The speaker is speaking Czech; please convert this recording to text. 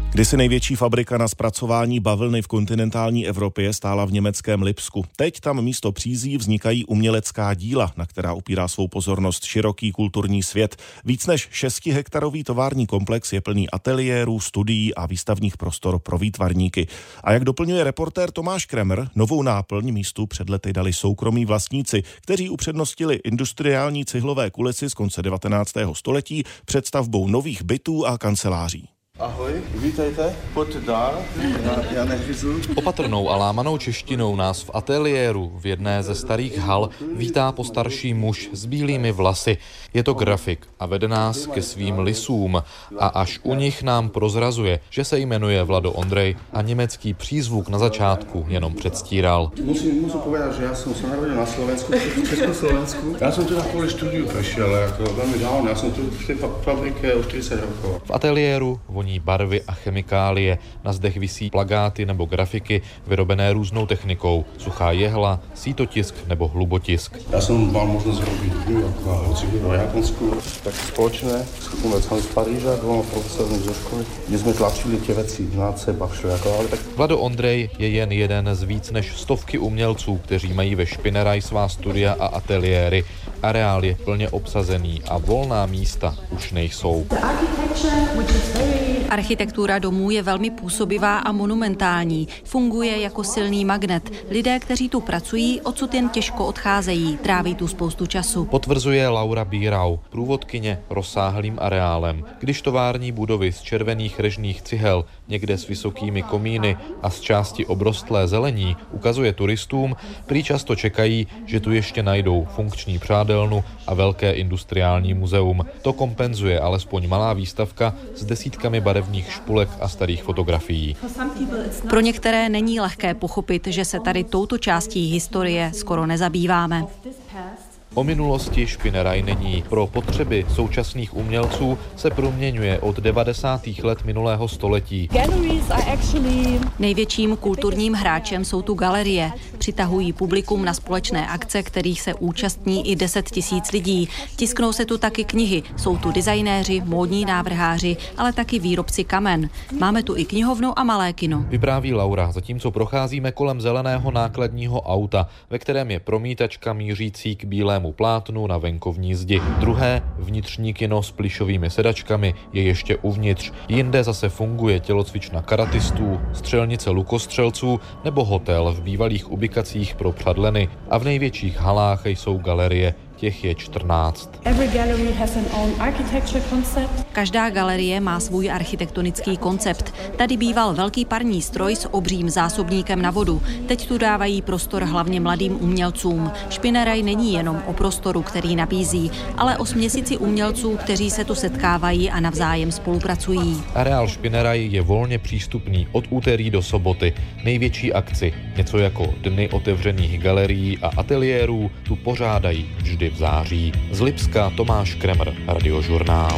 Kdysi největší fabrika na zpracování bavlny v kontinentální Evropě stála v německém Lipsku. Teď tam místo přízí vznikají umělecká díla, na která upírá svou pozornost široký kulturní svět. Víc než 6hektarový tovární komplex je plný ateliérů, studií a výstavních prostor pro výtvarníky. A jak doplňuje reportér Tomáš Kremer, novou náplň místu před lety dali soukromí vlastníci, kteří upřednostnili industriální cihlové kulisy z konce 19. století před stavbou nových bytů a kanceláří. Ahoj, vítejte, pojďte dál, já nehryzu. Opatrnou a lámanou češtinou nás v ateliéru v jedné ze starých hal vítá postarší muž s bílými vlasy. Je to grafik a vede nás ke svým lisům a až u nich nám prozrazuje, že se jmenuje Vlado Ondrej a německý přízvuk na začátku jenom předstíral. Musím povedať, že já jsem se narodil na Slovensku, v Československu. Já jsem tu na kvůli studiu přišel, jako velmi dávno, já jsem tu v té fabrice už 30 rokov. V ateliéru voní barvy a chemikálie, na zdech visí plakáty nebo grafiky vyrobené různou technikou, suchá jehla, sítotisk nebo hlubotisk. Já jsem mal možnost robiť v New Yorku a hoci v Japonsku, tak společné s umělcami z Paríža, dvoma profesormi zo školy, kde jsme tlačili tie veci na seba všelijako, ale tak. Vlado Ondrej je jen jeden z víc než stovky umělců, kteří mají ve Špineraj svá studia a ateliéry. Areál je plně obsazený a volná místa už nejsou. Architektura domů je velmi působivá a monumentální. Funguje jako silný magnet. Lidé, kteří tu pracují, odsud jen těžko odcházejí, tráví tu spoustu času. Potvrzuje Laura Bírau, průvodkyně rozsáhlým areálem. Když tovární budovy z červených režných cihel, někde s vysokými komíny a z části obrostlé zelení ukazuje turistům, prý často čekají, že tu ještě najdou funkční přádelnu a velké industriální muzeum. To kompenzuje alespoň malá výstavka s desítkami barevných špulek a starých fotografií. Pro některé není lehké pochopit, že se tady touto částí historie skoro nezabýváme. O minulosti Špineraj není. Pro potřeby současných umělců se proměňuje od 90. let minulého století. Největším kulturním hráčem jsou tu galerie. Přitahují publikum na společné akce, kterých se účastní i 10 000 lidí. Tisknou se tu taky knihy. Jsou tu designéři, módní návrháři, ale taky výrobci kamen. Máme tu i knihovnu a malé kino. Vypráví Laura, zatímco procházíme kolem zeleného nákladního auta, ve kterém je promítačka mířící k bílému plátnu na venkovní zdi. Druhé, vnitřní kino s plyšovými sedačkami, je ještě uvnitř. Jinde zase funguje tělocvična karatistů, střelnice lukostřelců nebo hotel v bývalých ubikacích pro přadleny. A v největších halách jsou galerie. Těch je 14. Každá galerie má svůj architektonický koncept. Tady býval velký parní stroj s obřím zásobníkem na vodu. Teď tu dávají prostor hlavně mladým umělcům. Špineraj není jenom o prostoru, který nabízí, ale o směsici umělců, kteří se tu setkávají a navzájem spolupracují. Areál Špineraj je volně přístupný od úterý do soboty. Největší akci, něco jako dny otevřených galerií a ateliérů, tu pořádají vždy v září. Z Lipska Tomáš Kremer, Radiožurnál.